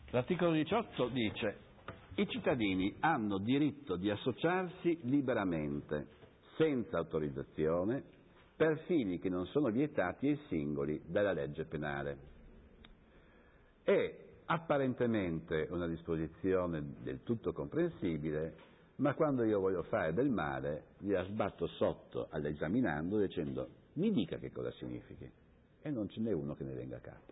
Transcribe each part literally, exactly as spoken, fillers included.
L'articolo diciotto dice: i cittadini hanno diritto di associarsi liberamente, senza autorizzazione, per fini che non sono vietati ai singoli dalla legge penale. È apparentemente una disposizione del tutto comprensibile, ma quando io voglio fare del male gliela sbatto sotto all'esaminando dicendo: mi dica che cosa significhi, e non ce n'è uno che ne venga a capo.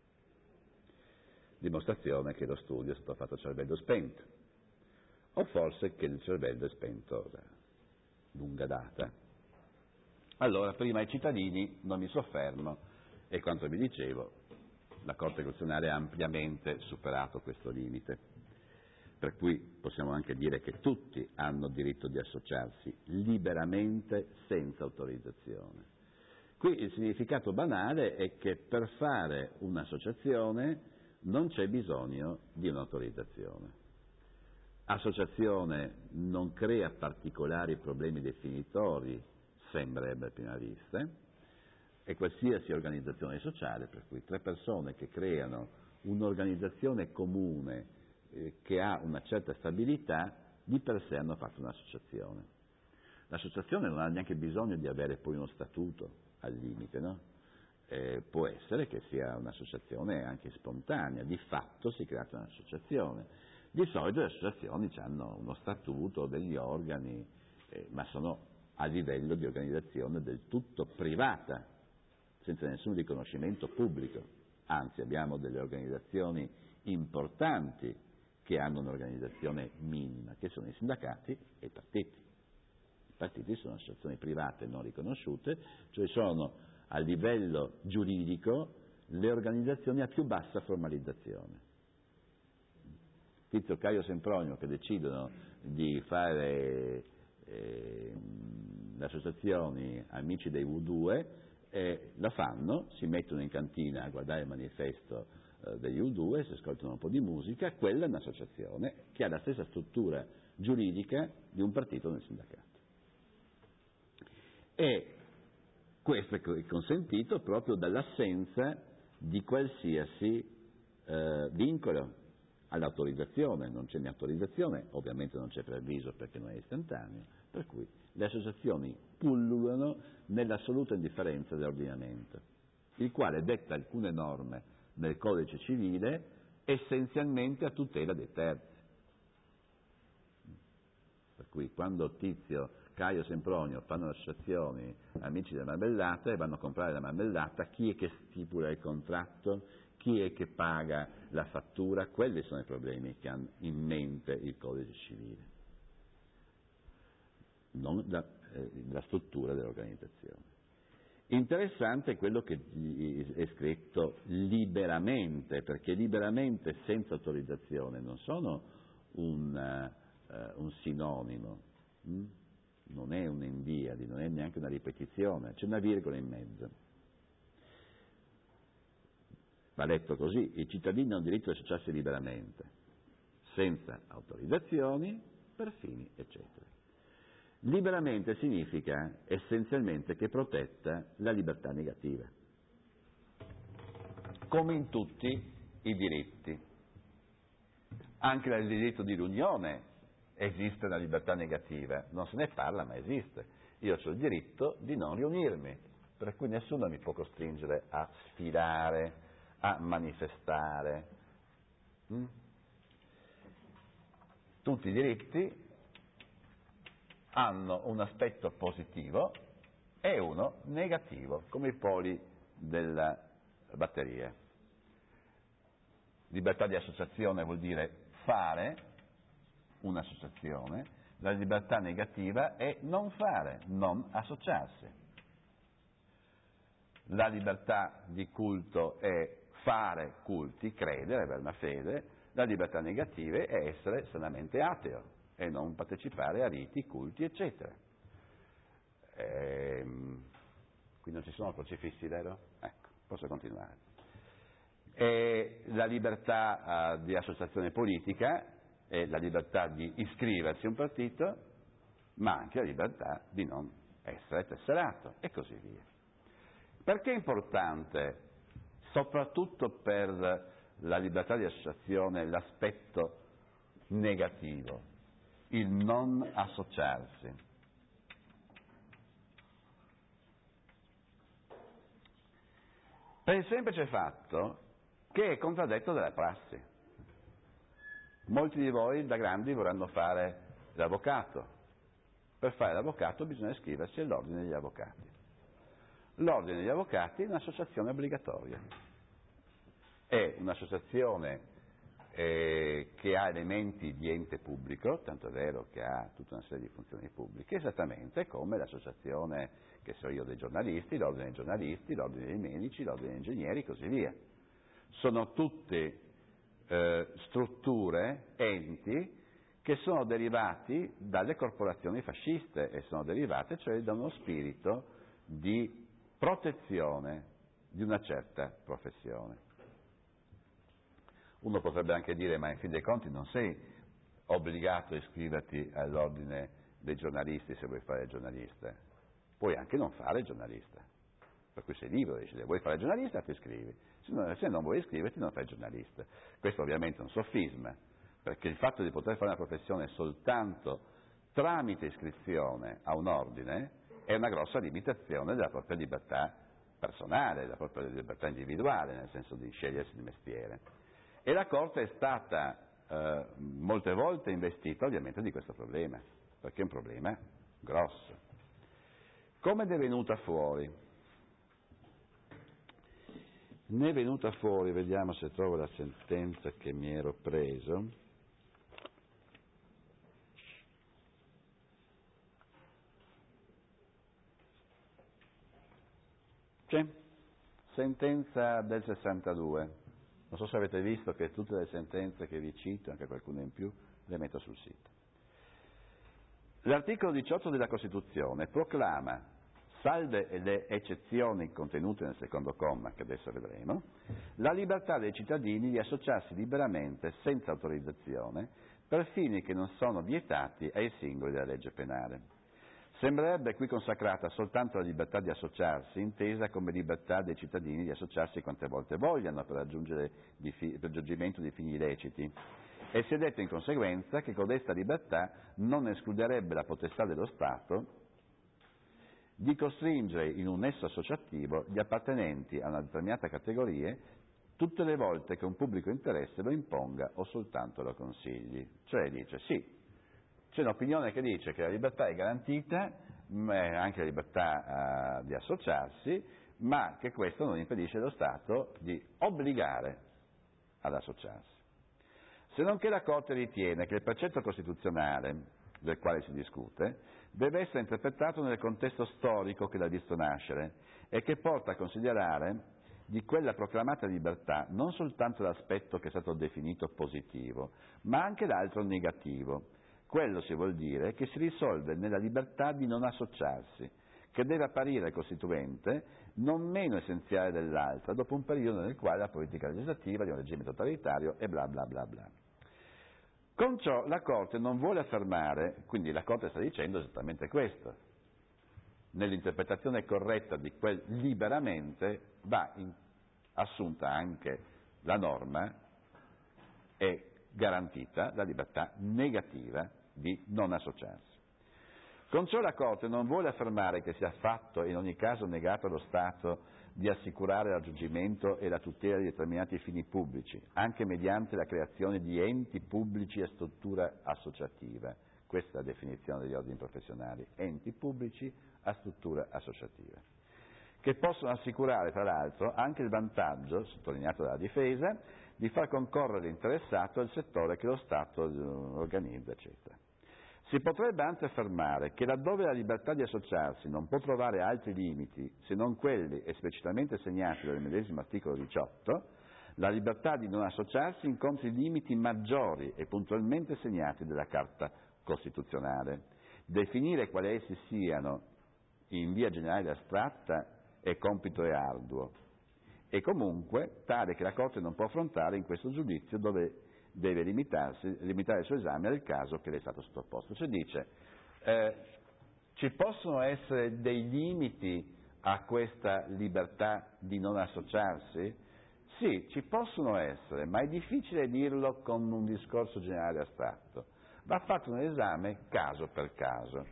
Dimostrazione che lo studio è stato fatto a cervello spento, o forse che il cervello è spento da lunga data. Allora, prima ai cittadini non mi soffermo, e quanto vi dicevo, la Corte Costituzionale ha ampiamente superato questo limite, per cui possiamo anche dire che tutti hanno diritto di associarsi liberamente, senza autorizzazione. Qui il significato banale è che per fare un'associazione non c'è bisogno di un'autorizzazione. Associazione non crea particolari problemi definitori, sembrerebbe a prima vista, e qualsiasi organizzazione sociale, per cui tre persone che creano un'organizzazione comune eh, che ha una certa stabilità, di per sé hanno fatto un'associazione. L'associazione non ha neanche bisogno di avere poi uno statuto al limite, no? Eh, può essere che sia un'associazione anche spontanea, di fatto si è creata un'associazione. Di solito le associazioni hanno uno statuto, degli organi, eh, ma sono a livello di organizzazione del tutto privata, senza nessun riconoscimento pubblico. Anzi, abbiamo delle organizzazioni importanti che hanno un'organizzazione minima, che sono i sindacati e i partiti. I partiti sono associazioni private non riconosciute, cioè sono a livello giuridico le organizzazioni a più bassa formalizzazione. Tizio, Caio, Sempronio che decidono di fare eh, le associazioni Amici dei U due, eh, la fanno, si mettono in cantina a guardare il manifesto eh, degli U due, si ascoltano un po' di musica, quella è un'associazione che ha la stessa struttura giuridica di un partito nel sindacato. E questo è consentito proprio dall'assenza di qualsiasi eh, vincolo all'autorizzazione. Non c'è né autorizzazione, ovviamente non c'è preavviso perché non è istantaneo, per cui le associazioni pullulano nell'assoluta indifferenza dell'ordinamento, il quale detta alcune norme nel codice civile essenzialmente a tutela dei terzi. Per cui quando Tizio, Caio, Sempronio fanno associazioni Amici della Marmellata e vanno a comprare la marmellata, chi è che stipula il contratto? Chi è che paga la fattura? Quelli sono i problemi che ha in mente il codice civile, non la, eh, la struttura dell'organizzazione. Interessante è quello che è scritto liberamente, perché liberamente senza autorizzazione non sono un, uh, un sinonimo, hm? Non è un'indiadi, non è neanche una ripetizione, c'è una virgola in mezzo. Va letto così: i cittadini hanno diritto di associarsi liberamente, senza autorizzazioni, per fini, eccetera. Liberamente significa essenzialmente che è protetta la libertà negativa, come in tutti i diritti. Anche nel diritto di riunione esiste una libertà negativa, non se ne parla ma esiste. Io ho il diritto di non riunirmi, per cui nessuno mi può costringere a sfilare, a manifestare. Mm? Tutti i diritti hanno un aspetto positivo e uno negativo, come i poli della batteria. Libertà di associazione vuol dire fare un'associazione, la libertà negativa è non fare, non associarsi. La libertà di culto è fare culti, credere, avere una fede, la libertà negativa è essere sanamente ateo e non partecipare a riti, culti, eccetera. Ehm, qui non ci sono crocifissi, vero? Ecco, posso continuare. E la libertà uh, di associazione politica è la libertà di iscriversi a un partito, ma anche la libertà di non essere tesserato, e così via. Perché è importante, soprattutto per la libertà di associazione l'aspetto negativo, il non associarsi. Per il semplice fatto che è contraddetto dalla prassi. Molti di voi da grandi vorranno fare l'avvocato. Per fare l'avvocato bisogna iscriversi all'ordine degli avvocati. L'ordine degli avvocati è un'associazione obbligatoria. È un'associazione eh, che ha elementi di ente pubblico, tanto è vero che ha tutta una serie di funzioni pubbliche, esattamente come l'associazione, che so io, dei giornalisti, l'ordine dei giornalisti, l'ordine dei medici, l'ordine degli ingegneri e così via. Sono tutte eh, strutture, enti, che sono derivati dalle corporazioni fasciste e sono derivate cioè da uno spirito di protezione di una certa professione. Uno potrebbe anche dire, ma in fin dei conti non sei obbligato a iscriverti all'ordine dei giornalisti se vuoi fare il giornalista, puoi anche non fare il giornalista, per cui sei libero di decidere, vuoi fare il giornalista ti iscrivi, se non, se non vuoi iscriverti non fai il giornalista. Questo ovviamente è un sofisma, perché il fatto di poter fare una professione soltanto tramite iscrizione a un ordine è una grossa limitazione della propria libertà personale, della propria libertà individuale, nel senso di scegliersi di mestiere. E la Corte è stata eh, molte volte investita ovviamente di questo problema, perché è un problema grosso. Come ne è venuta fuori? Ne è venuta fuori, vediamo se trovo la sentenza che mi ero preso. C'è, sentenza del sessantadue. Non so se avete visto che tutte le sentenze che vi cito, anche qualcuna in più, le metto sul sito. L'articolo diciotto della Costituzione proclama, salve le eccezioni contenute nel secondo comma, che adesso vedremo, la libertà dei cittadini di associarsi liberamente, senza autorizzazione, per fini che non sono vietati ai singoli della legge penale. Sembrerebbe qui consacrata soltanto la libertà di associarsi, intesa come libertà dei cittadini di associarsi quante volte vogliano per raggiungere di fi- per giungimento di fini illeciti, e si è detto in conseguenza che codesta libertà non escluderebbe la potestà dello Stato di costringere in un nesso associativo gli appartenenti a una determinata categoria tutte le volte che un pubblico interesse lo imponga o soltanto lo consigli. Cioè dice sì, c'è un'opinione che dice che la libertà è garantita, anche la libertà uh, di associarsi, ma che questo non impedisce allo Stato di obbligare ad associarsi. Se non che la Corte ritiene che il precetto costituzionale, del quale si discute, deve essere interpretato nel contesto storico che l'ha visto nascere e che porta a considerare di quella proclamata libertà non soltanto l'aspetto che è stato definito positivo, ma anche l'altro negativo. Quello si vuol dire che si risolve nella libertà di non associarsi, che deve apparire al Costituente non meno essenziale dell'altra, dopo un periodo nel quale la politica legislativa di un regime totalitario e bla bla bla bla. Con ciò la Corte non vuole affermare, quindi la Corte sta dicendo esattamente questo, nell'interpretazione corretta di quel liberamente va in, assunta anche la norma e garantita la libertà negativa di non associarsi. Con ciò la Corte non vuole affermare che sia fatto e in ogni caso negato allo Stato di assicurare il raggiungimento e la tutela di determinati fini pubblici, anche mediante la creazione di enti pubblici a struttura associativa. Questa è la definizione degli ordini professionali, enti pubblici a struttura associativa, che possono assicurare tra l'altro anche il vantaggio, sottolineato dalla difesa, di far concorrere l'interessato al settore che lo Stato organizza, eccetera. Si potrebbe anche affermare che laddove la libertà di associarsi non può trovare altri limiti se non quelli esplicitamente segnati dal medesimo articolo diciotto, la libertà di non associarsi incontra i limiti maggiori e puntualmente segnati dalla Carta Costituzionale. Definire quali essi siano in via generale astratta è compito e arduo, e comunque tale che la Corte non può affrontare in questo giudizio dove deve limitarsi, limitare il suo esame al caso che le è stato sottoposto. Cioè dice, eh, ci possono essere dei limiti a questa libertà di non associarsi? Sì, ci possono essere, ma è difficile dirlo con un discorso generale astratto. Va fatto un esame caso per caso.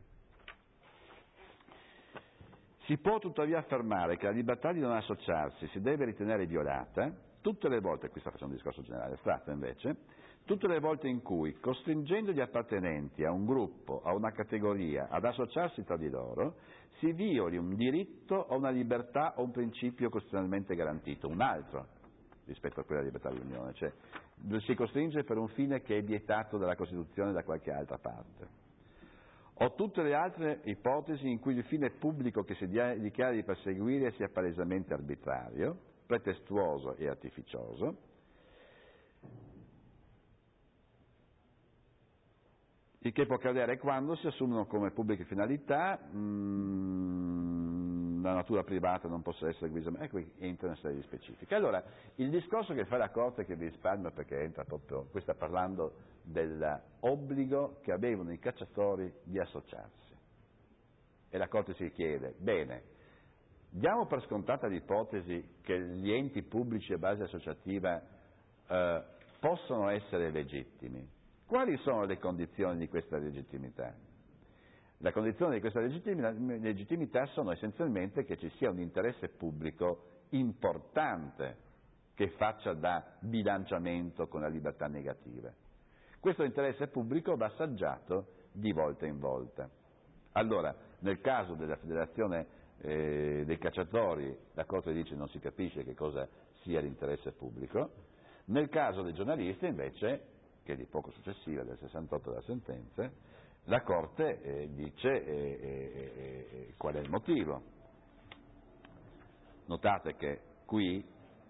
Si può tuttavia affermare che la libertà di non associarsi si deve ritenere violata tutte le volte, qui sta facendo un discorso generale astratto invece, tutte le volte in cui, costringendo gli appartenenti a un gruppo, a una categoria, ad associarsi tra di loro, si violi un diritto o una libertà o un principio costituzionalmente garantito, un altro rispetto a quella libertà di unione, cioè si costringe per un fine che è vietato dalla Costituzione da qualche altra parte. O tutte le altre ipotesi in cui il fine pubblico che si dichiara di perseguire sia palesemente arbitrario, pretestuoso e artificioso, il che può accadere quando si assumono come pubbliche finalità mh, la natura privata non possa essere guisa, ecco, entra una serie di specifiche. Allora, il discorso che fa la Corte, che vi risparmio perché entra proprio, qui sta parlando dell'obbligo che avevano i cacciatori di associarsi. E la Corte si chiede, bene, diamo per scontata l'ipotesi che gli enti pubblici a base associativa eh, possono essere legittimi. Quali sono le condizioni di questa legittimità? La condizione di questa legittimità sono essenzialmente che ci sia un interesse pubblico importante che faccia da bilanciamento con la libertà negativa. Questo interesse pubblico va assaggiato di volta in volta. Allora, nel caso della Federazione eh, dei Cacciatori, la Corte dice non si capisce che cosa sia l'interesse pubblico. Nel caso dei giornalisti, invece, che è di poco successiva, del sessantotto della sentenza, la Corte eh, dice eh, eh, eh, qual è il motivo. Notate che qui,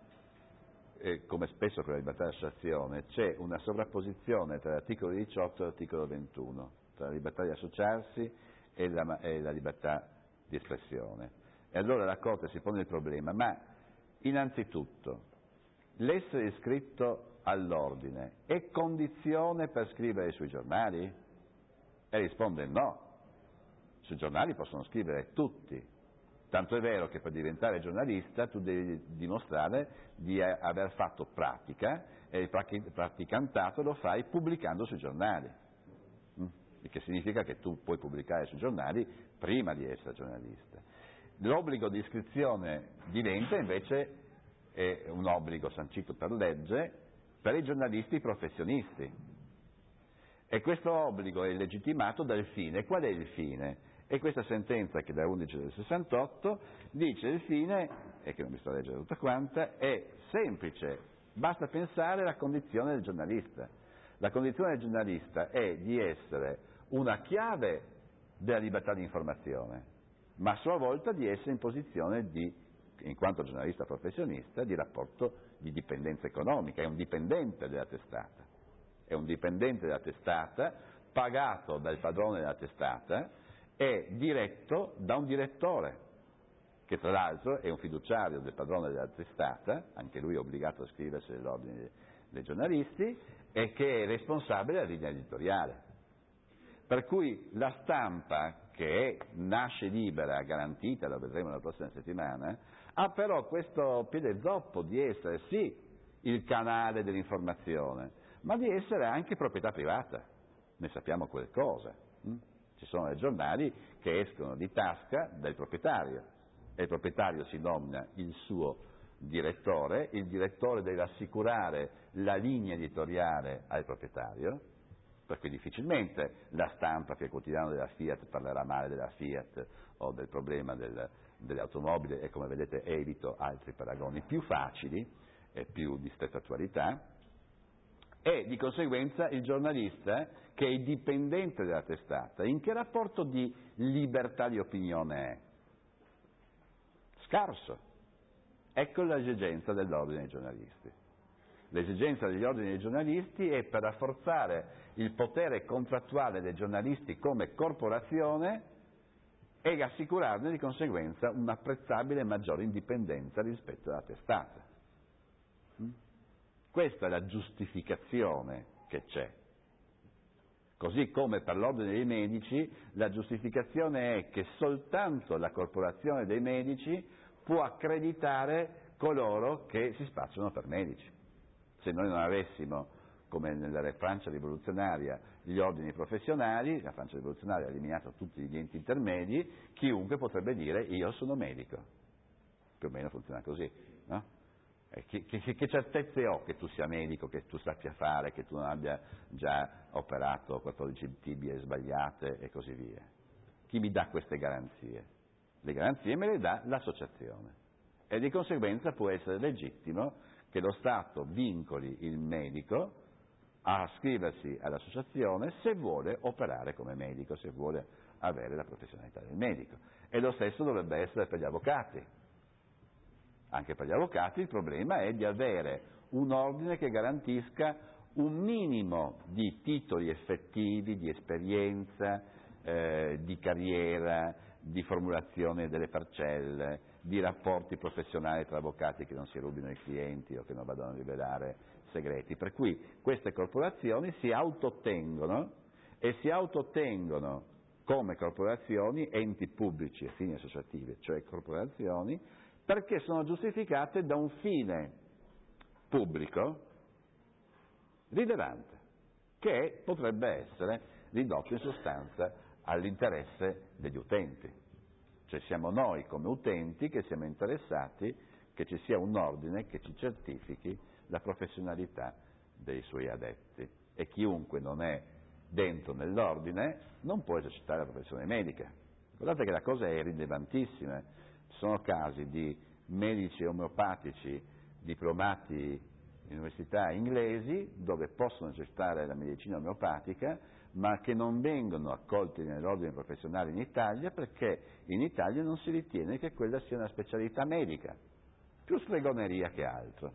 eh, come spesso con la libertà di associazione, c'è una sovrapposizione tra l'articolo diciotto e l'articolo ventuno, tra la libertà di associarsi e la, e la libertà di espressione. E allora la Corte si pone il problema, ma innanzitutto, l'essere iscritto all'ordine è condizione per scrivere sui giornali? E risponde no. Sui giornali possono scrivere tutti, tanto è vero che per diventare giornalista tu devi dimostrare di aver fatto pratica e il praticantato lo fai pubblicando sui giornali, il che significa che tu puoi pubblicare sui giornali prima di essere giornalista. L'obbligo di iscrizione diventa invece è un obbligo sancito per legge per i giornalisti professionisti, e questo obbligo è legittimato dal fine. Qual è il fine? E questa sentenza, che da undici del sessantotto, dice il fine, e che non mi sto a leggere tutta quanta, è semplice, basta pensare alla condizione del giornalista. La condizione del giornalista è di essere una chiave della libertà di informazione, ma a sua volta di essere in posizione di, in quanto giornalista professionista, di rapporto di dipendenza economica, è un dipendente della testata, è un dipendente della testata, pagato dal padrone della testata e diretto da un direttore, che tra l'altro è un fiduciario del padrone della testata, anche lui è obbligato a iscriversi nell'ordine dei giornalisti, e che è responsabile della linea editoriale. Per cui la stampa, che è, nasce libera, garantita, lo vedremo la prossima settimana, ha però questo piede zoppo di essere sì il canale dell'informazione, ma di essere anche proprietà privata. Ne sappiamo qualcosa. Hm? Ci sono dei giornali che escono di tasca del proprietario, e il proprietario si nomina il suo direttore, il direttore deve assicurare la linea editoriale al proprietario, per cui difficilmente la stampa, che è il quotidiano della Fiat, parlerà male della Fiat o del problema del, delle automobili, e come vedete evito altri paragoni più facili e più di stretta attualità, e di conseguenza il giornalista, che è dipendente della testata, in che rapporto di libertà di opinione è? Scarso. Ecco l'esigenza dell'ordine dei giornalisti. L'esigenza degli ordini dei giornalisti è per rafforzare il potere contrattuale dei giornalisti come corporazione e assicurarne di conseguenza un'apprezzabile maggiore indipendenza rispetto alla testata. Questa è la giustificazione che c'è. Così come per l'ordine dei medici, la giustificazione è che soltanto la corporazione dei medici può accreditare coloro che si spacciano per medici. Se noi non avessimo, come nella Francia rivoluzionaria, gli ordini professionali, la Francia rivoluzionaria ha eliminato tutti gli enti intermedi, chiunque potrebbe dire io sono medico. Più o meno funziona così, no? E che, che, che certezze ho che tu sia medico, che tu sappia fare, che tu non abbia già operato quattordici tibie sbagliate e così via? Chi mi dà queste garanzie? Le garanzie me le dà l'associazione e di conseguenza può essere legittimo che lo Stato vincoli il medico a iscriversi all'associazione se vuole operare come medico, se vuole avere la professionalità del medico. E lo stesso dovrebbe essere per gli avvocati. Anche per gli avvocati il problema è di avere un ordine che garantisca un minimo di titoli effettivi, di esperienza, eh, di carriera, di formulazione delle parcelle, di rapporti professionali tra avvocati che non si rubino i clienti o che non vadano a rivelare segreti. Per cui queste corporazioni si autoottengono e si autoottengono come corporazioni, enti pubblici e fini associativi, cioè corporazioni, perché sono giustificate da un fine pubblico rilevante, che potrebbe essere ridotto in sostanza all'interesse degli utenti. Cioè siamo noi come utenti che siamo interessati che ci sia un ordine che ci certifichi la professionalità dei suoi addetti e chiunque non è dentro nell'ordine non può esercitare la professione medica. Guardate che la cosa è rilevantissima. Sono casi di medici omeopatici diplomati in università inglesi dove possono esercitare la medicina omeopatica ma che non vengono accolti nell'ordine professionale in Italia perché in Italia non si ritiene che quella sia una specialità medica, più stregoneria che altro.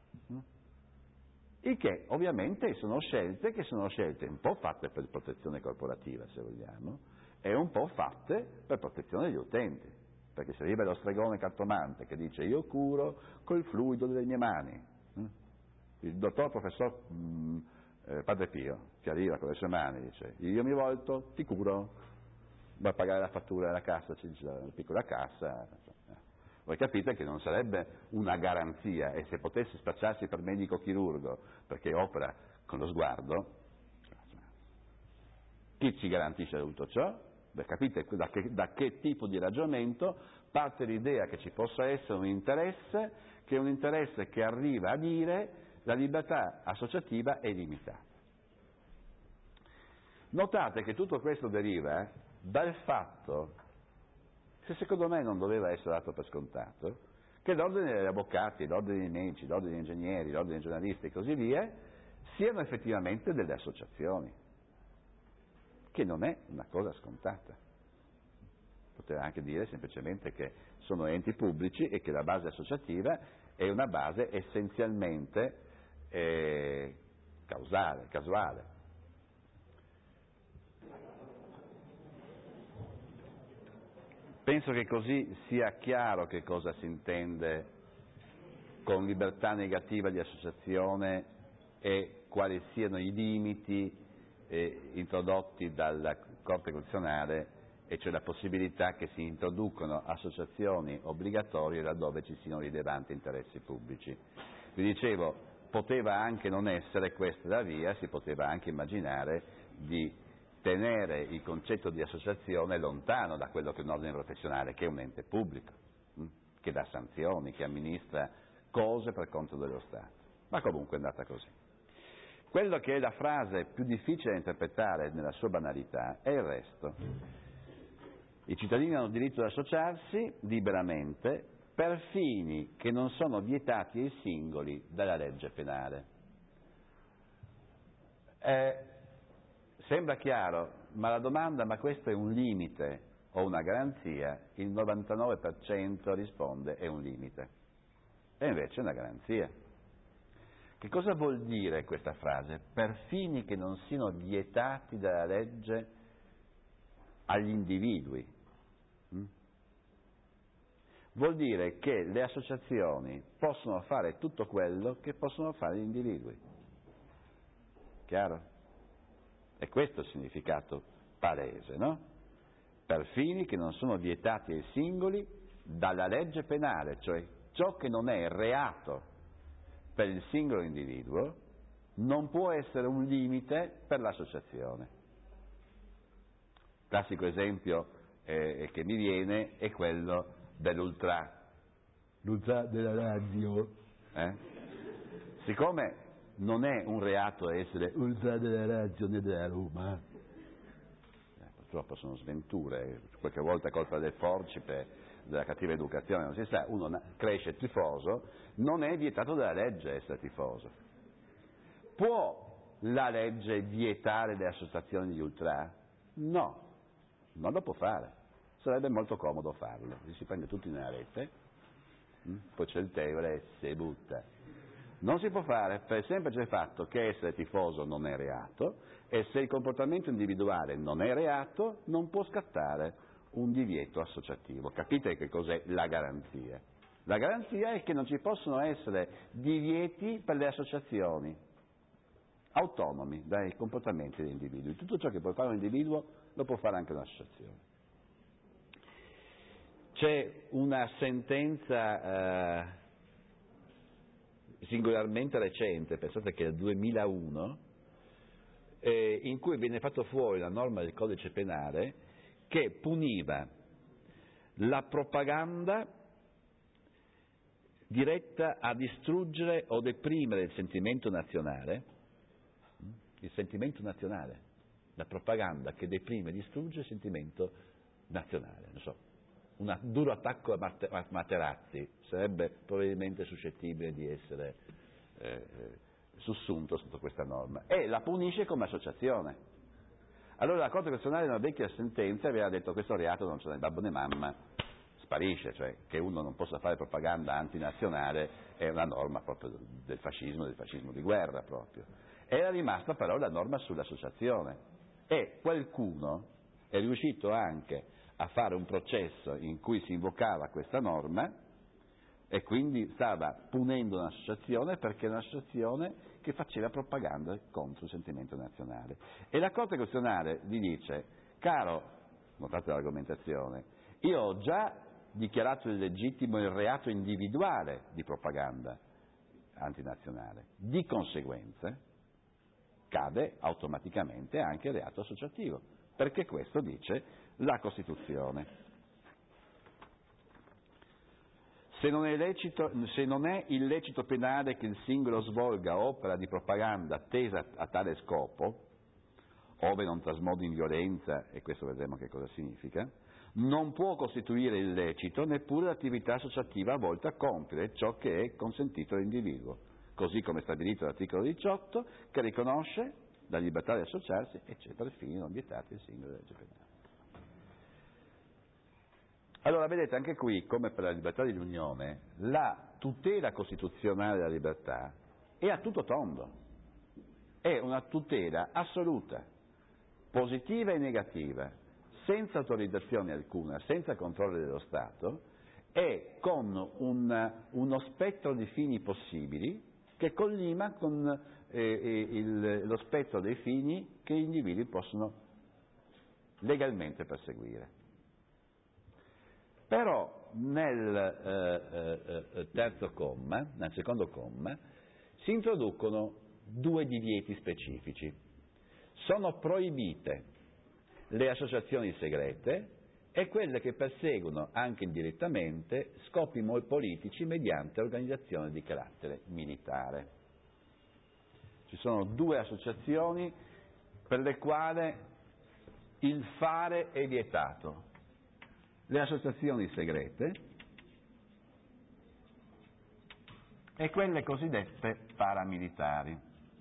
Il che ovviamente sono scelte che sono scelte un po' fatte per protezione corporativa se vogliamo e un po' fatte per protezione degli utenti. Perché se arriva lo stregone cartomante che dice io curo col fluido delle mie mani, il dottor professor mh, eh, Padre Pio che arriva con le sue mani dice io mi volto, ti curo, va a pagare la fattura della cassa, c'è una piccola cassa, voi capite che non sarebbe una garanzia e se potesse spacciarsi per medico chirurgo perché opera con lo sguardo, chi ci garantisce tutto ciò? Beh, capite da che, da che tipo di ragionamento parte l'idea che ci possa essere un interesse, che è un interesse che arriva a dire la libertà associativa è limitata. Notate che tutto questo deriva dal fatto, che secondo me non doveva essere dato per scontato, che l'ordine degli avvocati, l'ordine dei medici, l'ordine degli ingegneri, l'ordine dei giornalisti e così via siano effettivamente delle associazioni, che non è una cosa scontata. Poteva anche dire semplicemente che sono enti pubblici e che la base associativa è una base essenzialmente eh, causale, casuale. Penso che così sia chiaro che cosa si intende con libertà negativa di associazione e quali siano i limiti eh, introdotti dalla Corte Costituzionale, e cioè la possibilità che si introducono associazioni obbligatorie laddove ci siano rilevanti interessi pubblici. Vi dicevo, poteva anche non essere questa la via, si poteva anche immaginare di tenere il concetto di associazione lontano da quello che è un ordine professionale, che è un ente pubblico, che dà sanzioni, che amministra cose per conto dello Stato. Ma comunque è andata così. Quello che è la frase più difficile da interpretare nella sua banalità è il resto. I cittadini hanno diritto ad associarsi liberamente per fini che non sono vietati ai singoli dalla legge penale. Eh, sembra chiaro, ma la domanda, ma questo è un limite o una garanzia? Il novantanove per cento risponde è un limite. E invece è una garanzia. Che cosa vuol dire questa frase? Per fini che non siano vietati dalla legge agli individui. Mm? Vuol dire che le associazioni possono fare tutto quello che possono fare gli individui. Chiaro? E questo è il significato palese, no? Per fini che non sono vietati ai singoli dalla legge penale, cioè ciò che non è reato per il singolo individuo non può essere un limite per l'associazione. Classico esempio eh, che mi viene è quello dell'ultra, l'ultra della radio. Eh? Siccome non è un reato essere ultra della radio né della Roma, eh, purtroppo sono sventure, qualche volta è colpa del forcipe, della cattiva educazione, non si sa, uno cresce tifoso, non è vietato dalla legge essere tifoso. Può la legge vietare le associazioni di ultra? No, non lo può fare, sarebbe molto comodo farlo, si prende tutti nella rete, poi c'è il Tevere e si butta. Non si può fare per il semplice fatto che essere tifoso non è reato e se il comportamento individuale non è reato non può scattare un divieto associativo. Capite che cos'è la garanzia? La garanzia è che non ci possono essere divieti per le associazioni autonomi dai comportamenti degli individui. Tutto ciò che può fare un individuo lo può fare anche un'associazione. C'è una sentenza eh, singolarmente recente, pensate che è del duemilauno, eh, in cui viene fatto fuori la norma del codice penale che puniva la propaganda diretta a distruggere o deprimere il sentimento nazionale, il sentimento nazionale, la propaganda che deprime e distrugge il sentimento nazionale, non so, un duro attacco a Materazzi sarebbe probabilmente suscettibile di essere eh, sussunto sotto questa norma, e la punisce come associazione. Allora la Corte Costituzionale, in una vecchia sentenza, aveva detto questo reato non c'è né babbo né mamma, sparisce, cioè che uno non possa fare propaganda antinazionale è una norma proprio del fascismo, del fascismo di guerra proprio. Era rimasta però la norma sull'associazione e qualcuno è riuscito anche a fare un processo in cui si invocava questa norma e quindi stava punendo un'associazione perché è un'associazione che faceva propaganda contro il sentimento nazionale. E la Corte Costituzionale gli dice, caro, notate l'argomentazione, io ho già dichiarato illegittimo il reato individuale di propaganda antinazionale, di conseguenza cade automaticamente anche il reato associativo, perché questo dice la Costituzione. Se non è lecito, se non è illecito penale che il singolo svolga opera di propaganda tesa a tale scopo, ove non trasmodi in violenza, e questo vedremo che cosa significa, non può costituire illecito neppure l'attività associativa volta a compiere ciò che è consentito all'individuo, così come stabilito dall'articolo diciotto, che riconosce la libertà di associarsi, eccetera, ai fini non vietati del singolo legge penale. Allora, vedete, anche qui, come per la libertà dell'unione, la tutela costituzionale della libertà è a tutto tondo, è una tutela assoluta, positiva e negativa, senza autorizzazione alcuna, senza controllo dello Stato e con un, uno spettro di fini possibili che collima con eh, il, lo spettro dei fini che gli individui possono legalmente perseguire. Però nel eh, eh, terzo comma, nel secondo comma, si introducono due divieti specifici. Sono proibite le associazioni segrete e quelle che perseguono anche indirettamente scopi politici mediante organizzazioni di carattere militare. Ci sono due associazioni per le quali il fare è vietato. Le associazioni segrete e quelle cosiddette paramilitari.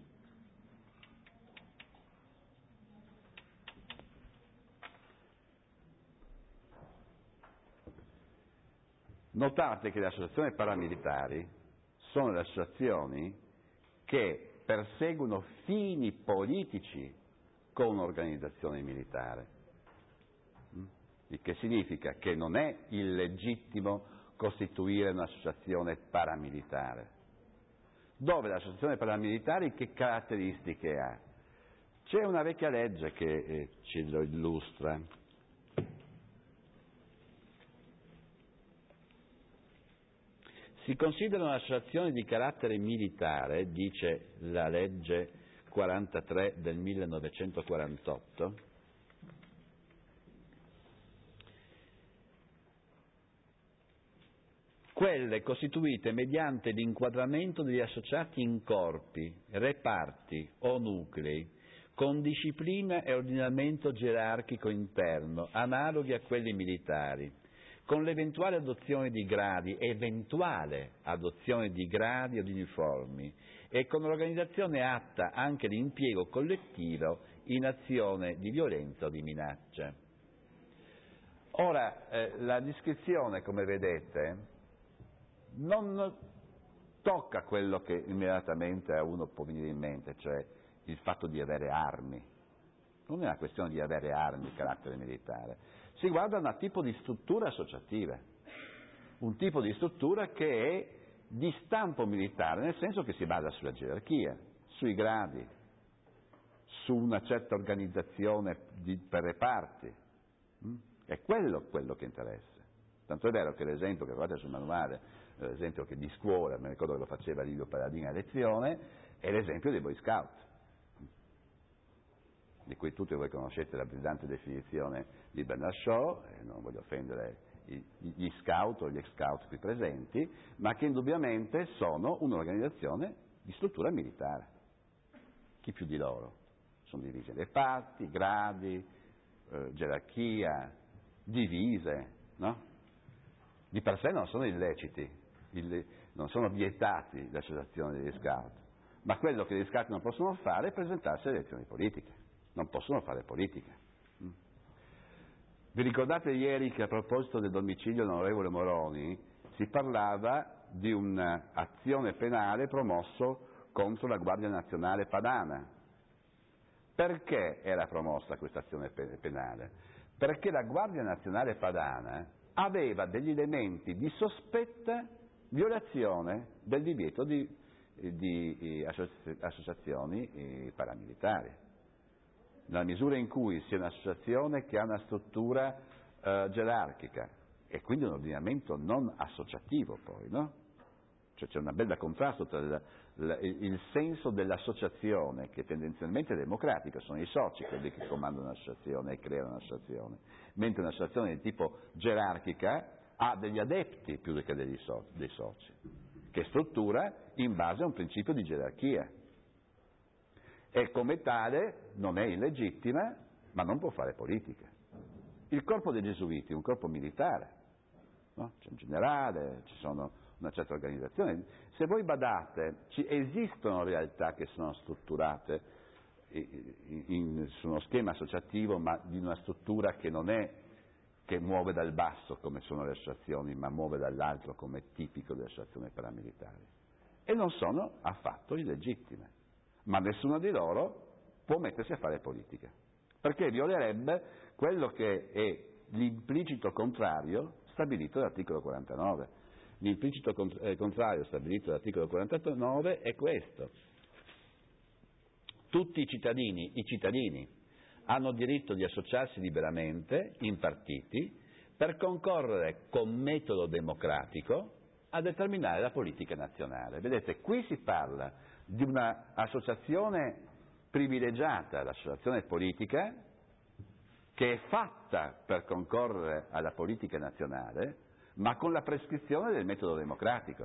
Notate che le associazioni paramilitari sono le associazioni che perseguono fini politici con un'organizzazione militare. Il che significa che non è illegittimo costituire un'associazione paramilitare. Dove l'associazione paramilitare che caratteristiche ha? C'è una vecchia legge che eh, ce lo illustra. Si considerano associazioni di carattere militare, dice la legge quarantatré del millenovecentoquarantotto, quelle costituite mediante l'inquadramento degli associati in corpi, reparti o nuclei, con disciplina e ordinamento gerarchico interno, analoghi a quelli militari, con l'eventuale adozione di gradi, eventuale adozione di gradi o di uniformi, e con l'organizzazione atta anche all'impiego collettivo in azione di violenza o di minaccia. Ora, eh, la descrizione, come vedete, non tocca quello che immediatamente a uno può venire in mente, cioè il fatto di avere armi. Non è una questione di avere armi di carattere militare, si guarda a un tipo di struttura associativa, un tipo di struttura che è di stampo militare, nel senso che si basa sulla gerarchia, sui gradi, su una certa organizzazione di, per reparti. È quello quello che interessa. Tanto è vero che l'esempio che trovate sul manuale, l'esempio che di scuola, mi ricordo che lo faceva Livio Paladini a lezione, è l'esempio dei Boy Scout, di cui tutti voi conoscete la brillante definizione di Bernard Shaw, e non voglio offendere gli scout o gli ex-scout qui presenti, ma che indubbiamente sono un'organizzazione di struttura militare. Chi più di loro? Sono divisi in reparti, gradi, eh, gerarchia, divise, no? Di per sé non sono illeciti, illi, non sono vietati l'associazione degli scout, ma quello che gli scout non possono fare è presentarsi alle elezioni politiche, non possono fare politica. Vi ricordate ieri che a proposito del domicilio dell'onorevole Moroni si parlava di un'azione penale promosso contro la Guardia Nazionale Padana? Perché era promossa questa azione penale? Perché la Guardia Nazionale Padana aveva degli elementi di sospetta violazione del divieto di, di associazioni paramilitari, nella misura in cui sia un'associazione che ha una struttura eh, gerarchica e quindi un ordinamento non associativo poi, no? Cioè c'è un bel contrasto tra il, il, il senso dell'associazione, che tendenzialmente è democratica, sono i soci quelli che comandano un'associazione e creano un'associazione, mentre un'associazione di tipo gerarchica ha degli adepti più che degli so, dei soci, che struttura in base a un principio di gerarchia. E come tale non è illegittima, ma non può fare politica. Il corpo dei Gesuiti è un corpo militare, no? C'è un generale, ci sono una certa organizzazione. Se voi badate, ci esistono realtà che sono strutturate in, in, su uno schema associativo, ma di una struttura che non è che muove dal basso come sono le associazioni, ma muove dall'alto come è tipico delle associazioni paramilitari. E non sono affatto illegittime. Ma nessuno di loro può mettersi a fare politica, perché violerebbe quello che è l'implicito contrario stabilito dall'articolo quarantanove. L'implicito contrario stabilito dall'articolo quarantanove è questo: tutti i cittadini, i cittadini hanno diritto di associarsi liberamente in partiti per concorrere con metodo democratico a determinare la politica nazionale. Vedete, qui si parla di un'associazione privilegiata, l'associazione politica, che è fatta per concorrere alla politica nazionale, ma con la prescrizione del metodo democratico.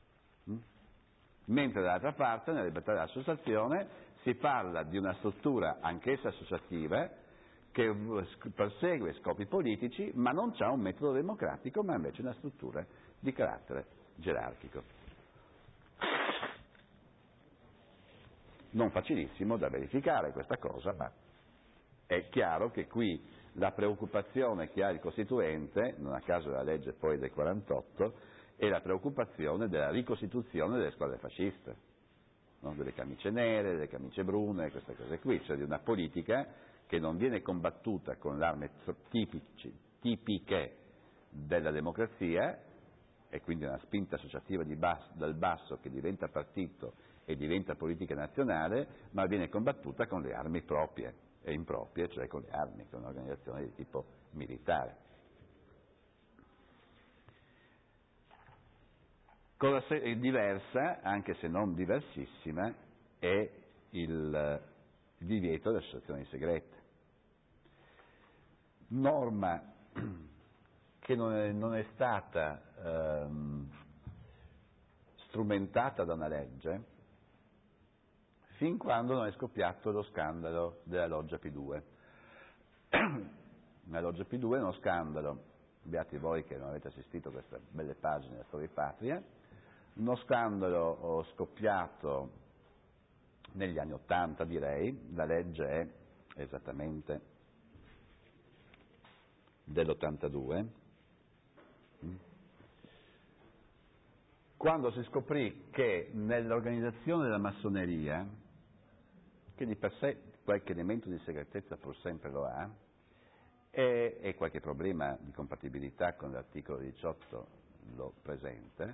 Mentre dall'altra parte, nella libertà dell'associazione, si parla di una struttura anch'essa associativa che persegue scopi politici, ma non ha un metodo democratico, ma invece una struttura di carattere gerarchico. Non facilissimo da verificare questa cosa, ma è chiaro che qui la preoccupazione che ha il Costituente, non a caso la legge poi del quarantotto, è la preoccupazione della ricostituzione delle squadre fasciste, no? Delle camicie nere, delle camicie brune, queste cose qui, cioè di una politica che non viene combattuta con le armi tipici, tipiche della democrazia, e quindi una spinta associativa di basso, dal basso che diventa partito e diventa politica nazionale, ma viene combattuta con le armi proprie e improprie, cioè con le armi, con un'organizzazione di tipo militare. Cosa se- diversa, anche se non diversissima, è il divieto delle associazioni segrete. Norma che non è, non è stata ehm, strumentata da una legge fin quando non è scoppiato lo scandalo della Loggia P due. La Loggia P due è uno scandalo, beati voi che non avete assistito a queste belle pagine della Storia di Patria, uno scandalo scoppiato negli anni Ottanta, direi. La legge è esattamente dell'ottantadue, quando si scoprì che nell'organizzazione della massoneria, che di per sé qualche elemento di segretezza pur sempre lo ha, e, e qualche problema di compatibilità con l'articolo diciotto lo presenta,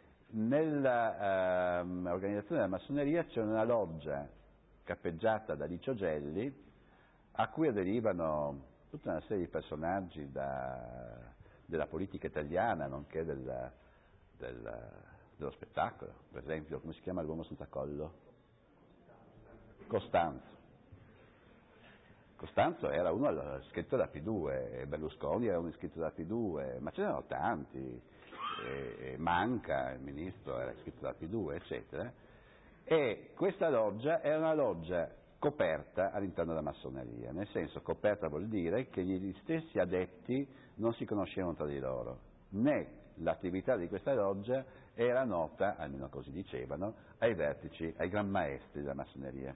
nell'organizzazione della massoneria c'è una loggia cappeggiata da Licio Gelli, a cui aderivano tutta una serie di personaggi da, della politica italiana, nonché del, del, dello spettacolo. Per esempio, come si chiama l'uomo senza collo? Costanzo. Costanzo era uno iscritto da P due, Berlusconi era uno iscritto da P due, ma ce n'erano tanti, e, e Manca, il ministro, era iscritto da P due, eccetera. E questa loggia era una loggia coperta all'interno della massoneria, nel senso, coperta vuol dire che gli stessi adepti non si conoscevano tra di loro, né l'attività di questa loggia era nota, almeno così dicevano, ai vertici, ai gran maestri della massoneria.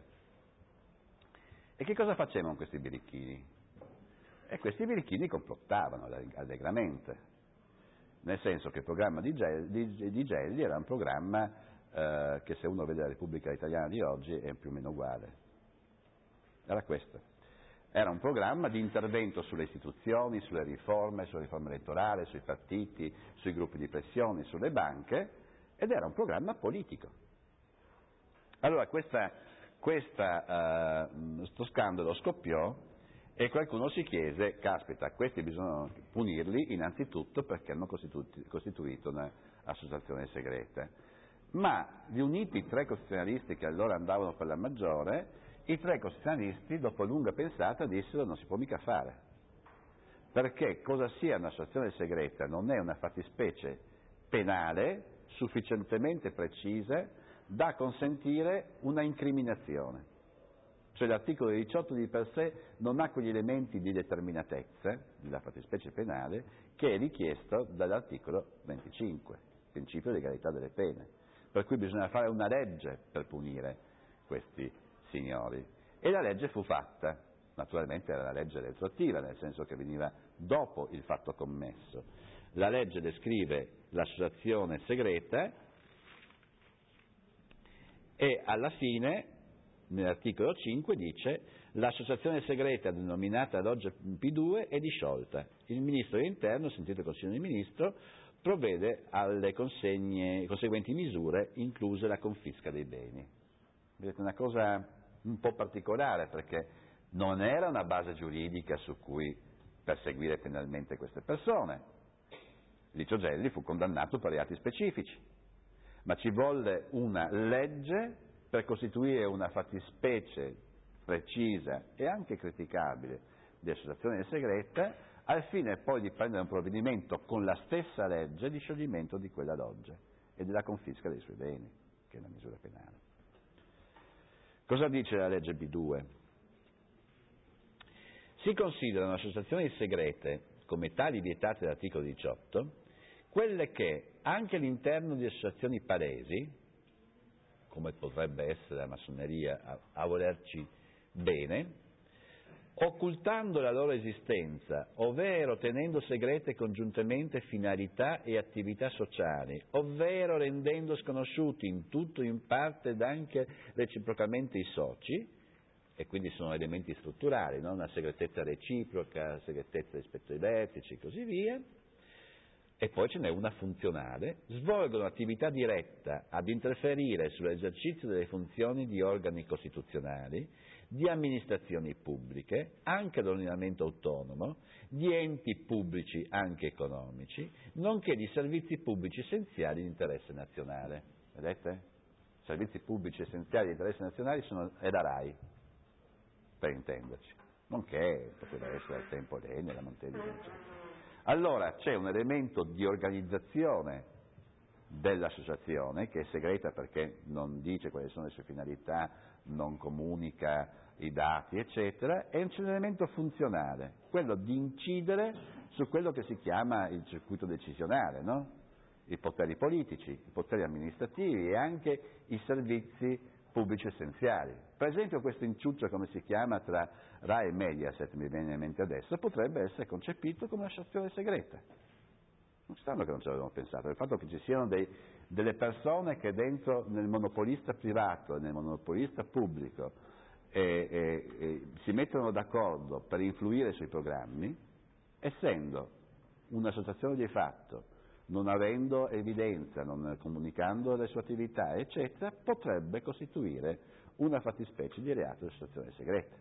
E che cosa facevano questi birichini? E questi birichini complottavano allegramente, nel senso che il programma di Gelli, di Gelli era un programma eh, che, se uno vede la Repubblica Italiana di oggi, è più o meno uguale. Era questo. Era un programma di intervento sulle istituzioni, sulle riforme, sulla riforma elettorale, sui partiti, sui gruppi di pressione, sulle banche, ed era un programma politico. Allora questa Questa, uh, sto scandalo scoppiò e qualcuno si chiese, caspita, questi bisogna punirli innanzitutto perché hanno costitu- costituito un'associazione segreta. Ma riuniti i tre costituzionalisti che allora andavano per la maggiore, i tre costituzionalisti, dopo lunga pensata, dissero non si può mica fare, perché cosa sia un'associazione segreta non è una fattispecie penale sufficientemente precisa da consentire una incriminazione. Cioè l'articolo diciotto di per sé non ha quegli elementi di determinatezza della fattispecie penale che è richiesto dall'articolo venticinque, principio di legalità delle pene, per cui bisogna fare una legge per punire questi signori. E la legge fu fatta, naturalmente era la legge retroattiva, nel senso che veniva dopo il fatto commesso. La legge descrive l'associazione segreta e alla fine, nell'articolo cinque, dice l'associazione segreta denominata Loggia P due è disciolta. Il ministro dell'Interno, sentito il Consiglio dei Ministri, provvede alle consegne, conseguenti misure, incluse la confisca dei beni. Vedete, una cosa un po' particolare, perché non era una base giuridica su cui perseguire penalmente queste persone. Licio Gelli fu condannato per reati specifici, ma ci volle una legge per costituire una fattispecie precisa e anche criticabile di associazione segreta, al fine poi di prendere un provvedimento con la stessa legge di scioglimento di quella loggia e della confisca dei suoi beni, che è una misura penale. Cosa dice la legge B due? Si considerano associazioni segrete come tali vietate dall'articolo diciotto quelle che, anche all'interno di associazioni palesi, come potrebbe essere la massoneria a, a volerci bene, occultando la loro esistenza, ovvero tenendo segrete congiuntamente finalità e attività sociali, ovvero rendendo sconosciuti in tutto o in parte ed anche reciprocamente i soci, e quindi sono elementi strutturali, no? Una segretezza reciproca, segretezza rispetto ai vertici e così via, e poi ce n'è una funzionale, svolgono attività diretta ad interferire sull'esercizio delle funzioni di organi costituzionali, di amministrazioni pubbliche, anche dell'ordinamento autonomo, di enti pubblici anche economici, nonché di servizi pubblici essenziali di interesse nazionale. Vedete? Servizi pubblici essenziali di interesse nazionale sono, è la RAI, per intenderci, nonché poteva essere al tempo l'Eni, la Montelli, eccetera. Allora c'è un elemento di organizzazione dell'associazione che è segreta perché non dice quali sono le sue finalità, non comunica i dati, eccetera, e c'è un elemento funzionale, quello di incidere su quello che si chiama il circuito decisionale, no? I poteri politici, i poteri amministrativi e anche i servizi pubblici essenziali. Per esempio questo inciuccio, come si chiama, tra RAI e Mediaset, mi viene in mente adesso, potrebbe essere concepito come un'associazione segreta. Non stanno che non ci avevamo pensato, il fatto che ci siano dei, delle persone che dentro nel monopolista privato e nel monopolista pubblico e, e, e si mettono d'accordo per influire sui programmi, essendo un'associazione di fatto, non avendo evidenza, non comunicando le sue attività, eccetera, potrebbe costituire una fattispecie di reato di associazione segreta.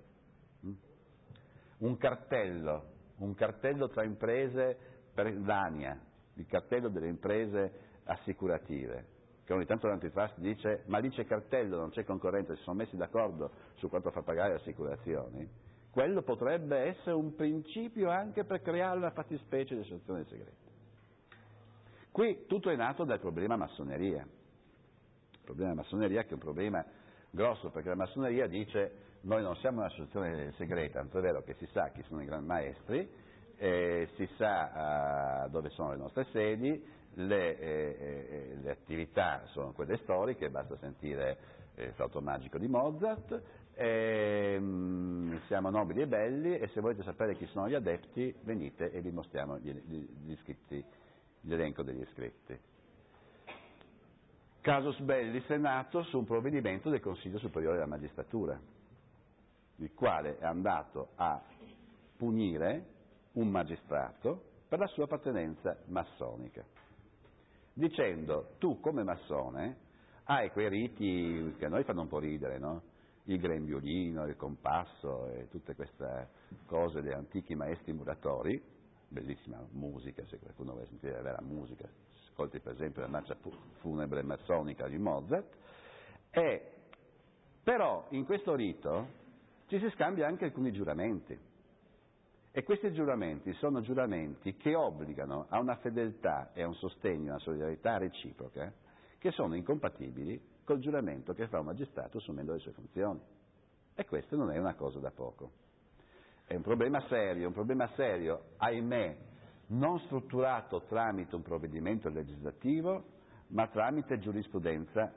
Un cartello, un cartello tra imprese per l'ANIA, il cartello delle imprese assicurative, che ogni tanto l'antitrust dice ma lì c'è cartello, non c'è concorrenza, si sono messi d'accordo su quanto fa pagare le assicurazioni, quello potrebbe essere un principio anche per creare una fattispecie di associazione segreta. Qui tutto è nato dal problema massoneria. Il problema massoneria che è un problema grosso, perché la massoneria dice noi non siamo un'associazione segreta, tanto è vero che si sa chi sono i gran maestri, eh, si sa uh, dove sono le nostre sedi, le, eh, le attività sono quelle storiche, basta sentire eh, il flauto magico di Mozart, eh, mh, siamo nobili e belli e se volete sapere chi sono gli adepti venite e vi mostriamo gli, gli, gli iscritti, l'elenco degli iscritti. Casus belli Senato su un provvedimento del Consiglio Superiore della Magistratura, il quale è andato a punire un magistrato per la sua appartenenza massonica, dicendo tu come massone hai quei riti che a noi fanno un po' ridere, no? Il grembiulino, il compasso e tutte queste cose degli antichi maestri muratori, bellissima musica, se qualcuno vuole sentire la vera musica, ascolti per esempio la marcia funebre massonica di Mozart, e però in questo rito ci si scambia anche alcuni giuramenti, e questi giuramenti sono giuramenti che obbligano a una fedeltà e a un sostegno, a una solidarietà reciproca, che sono incompatibili col giuramento che fa un magistrato assumendo le sue funzioni, e questo non è una cosa da poco. È un problema serio, un problema serio, ahimè, non strutturato tramite un provvedimento legislativo, ma tramite giurisprudenza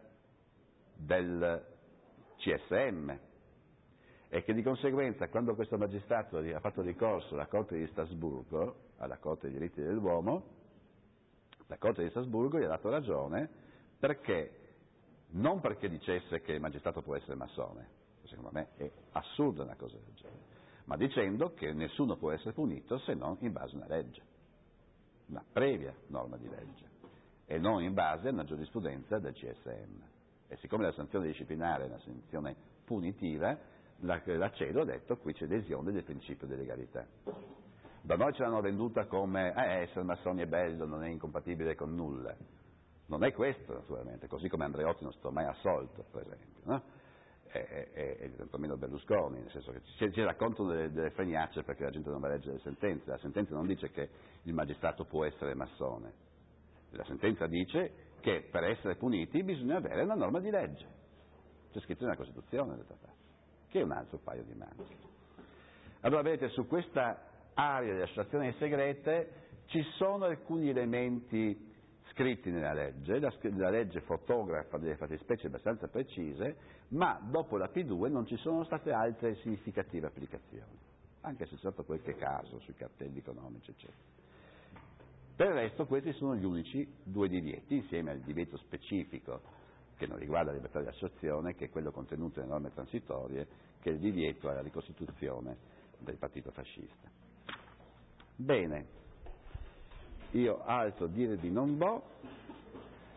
del C S M, e che di conseguenza quando questo magistrato ha fatto ricorso alla Corte di Strasburgo, alla Corte dei diritti dell'uomo, la Corte di Strasburgo gli ha dato ragione, perché non perché dicesse che il magistrato può essere massone, secondo me è assurda una cosa del genere, ma dicendo che nessuno può essere punito se non in base a una legge, una previa norma di legge, e non in base a una giurisprudenza del C S M. E siccome la sanzione disciplinare è una sanzione punitiva, la, la CEDU ha detto qui c'è lesione del principio di legalità. Da noi ce l'hanno venduta come eh, essere massoni è bello, non è incompatibile con nulla. Non è questo naturalmente, così come Andreotti non è stato mai assolto, per esempio, no? E, e, e tantomeno Berlusconi, nel senso che ci, ci raccontano delle, delle fregnacce perché la gente non va a leggere le sentenze. La sentenza non dice che il magistrato può essere massone, la sentenza dice che per essere puniti bisogna avere una norma di legge, c'è scritto nella Costituzione, d'altra parte, che è un altro paio di maniche. Allora vedete, su questa area delle associazioni segrete ci sono alcuni elementi scritti nella legge, la, la legge fotografa delle fattispecie abbastanza precise, ma dopo la P due non ci sono state altre significative applicazioni, anche se c'è stato qualche caso sui cartelli economici, eccetera. Per il resto questi sono gli unici due divieti, insieme al divieto specifico che non riguarda la libertà di associazione, che è quello contenuto nelle norme transitorie, che è il divieto alla ricostituzione del partito fascista. Bene. io alzo dire di non vo,